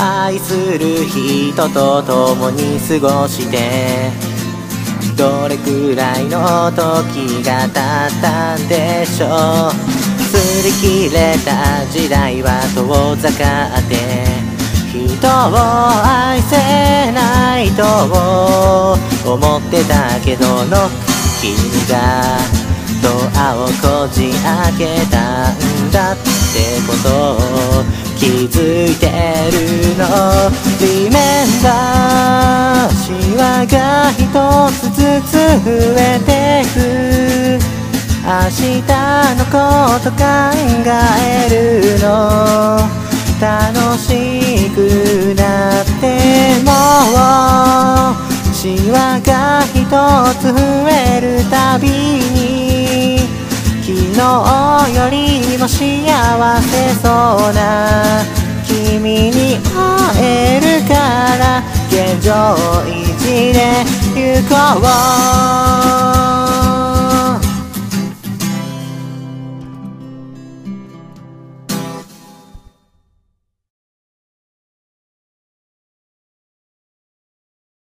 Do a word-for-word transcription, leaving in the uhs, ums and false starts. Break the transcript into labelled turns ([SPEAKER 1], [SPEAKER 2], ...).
[SPEAKER 1] 愛する人と共に過ごしてどれくらいの時が経ったんでしょう。擦り切れた時代は遠ざかって人を愛せないと思ってたけどの君がドアをこじ開けたんだってことを気づいてるの。Remember シワが一つずつ増えてく明日のこと考えるの楽しくなってもシワが一つ増えるたびに昨日よりも幸せそうな君に会えるから現状維持で行こう。